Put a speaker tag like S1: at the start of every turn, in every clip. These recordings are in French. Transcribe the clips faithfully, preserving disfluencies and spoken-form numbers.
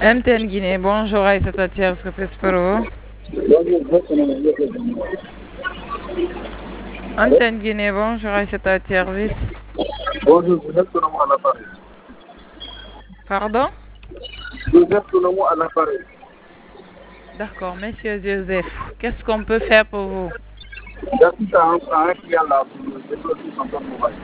S1: M T N Guinée, bonjour Aïssata Thiers, que Pespero. M T N Guinée, bonjour Aïssata Thiers.
S2: Bonjour, Joseph Solomon à l'appareil.
S1: Pardon?
S2: Joseph Solomon à l'appareil.
S1: D'accord, monsieur Joseph, qu'est-ce qu'on peut faire pour vous?
S2: J'assiste à un, à un client là pour développer son compte mobile.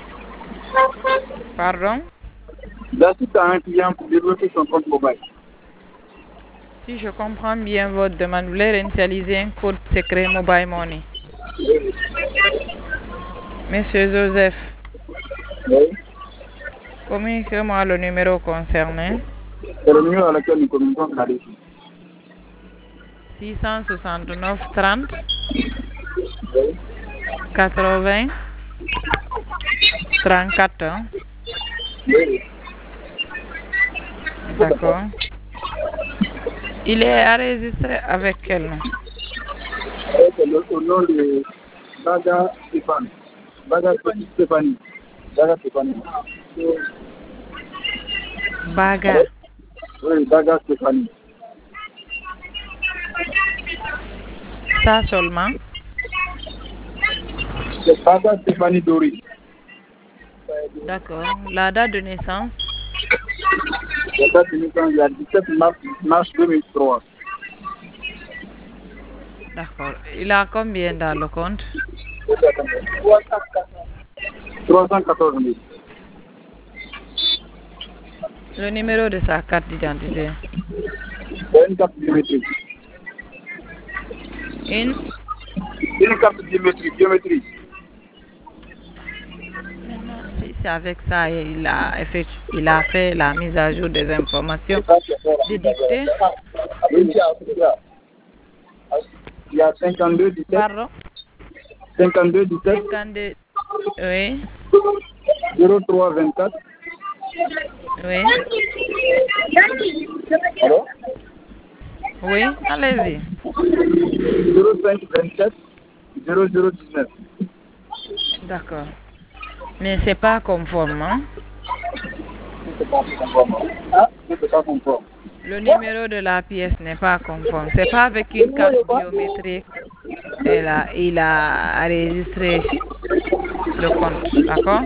S1: Pardon?
S2: J'assiste à un client pour développer son compte mobile.
S1: Si je comprends bien votre demande, vous voulez initialiser un code secret Mobile Money. Monsieur Joseph,
S2: Oui.
S1: communiquez-moi le numéro concerné.
S2: C'est le numéro à laquelle nous communiquons la régie.
S1: six cent soixante-neuf trente
S2: Oui.
S1: quatre-vingts trente-quatre. hein?
S2: Oui.
S1: D'accord. Il est enregistré avec quel nom?
S2: C'est le au nom de Baga Stéphane. Baga Stéphanie. Baga Stéphanie.
S1: Baga.
S2: Oui, Baga Stéphanie.
S1: Ça seulement?
S2: C'est Baga Stéphanie Dori.
S1: D'accord. La date de naissance?
S2: La date de naissance, il y a dix-sept mars deux mille trois.
S1: D'accord. Il a combien dans le compte?
S2: trois cent quatorze mille.
S1: Le numéro de sa carte d'identité?
S2: C'est une carte biométrique.
S1: Une?
S2: Une carte biométrique. biométrique.
S1: Maintenant, si c'est avec ça, il a, effectu- il a fait la mise à jour des informations dédictées.
S2: Il y a cinquante-deux dix-sept.
S1: Pardon?
S2: cinquante-deux dix-sept.
S1: cinquante-deux. Oui.
S2: zéro trois vingt-quatre.
S1: Oui.
S2: Alors?
S1: Oui. Allez-y.
S2: zéro cinq vingt-sept. zéro zéro dix-neuf.
S1: D'accord. Mais c'est pas conforme. hein?
S2: Ah, c'est pas conforme.
S1: Le numéro de la pièce n'est pas conforme. C'est pas avec une carte biométrique. Elle a, il a enregistré le compte. D'accord?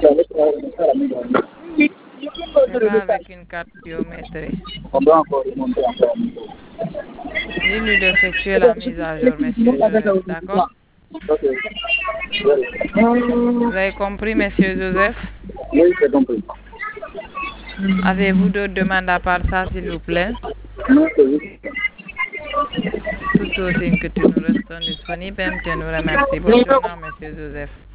S1: C'est pas avec une carte biométrique.
S2: On doit encore remonter encore.
S1: Dis-lui d'effectuer la mise à jour, monsieur Joseph. D'accord?
S2: Ok.
S1: Vous avez compris, monsieur Joseph?
S2: Oui, c'est compris.
S1: Avez-vous d'autres demandes à part ça, s'il vous plaît?
S2: Non, c'est juste.
S1: Tout aussi que tu nous restons disponibles, M T N nous remercie. Bonne journée, monsieur Joseph.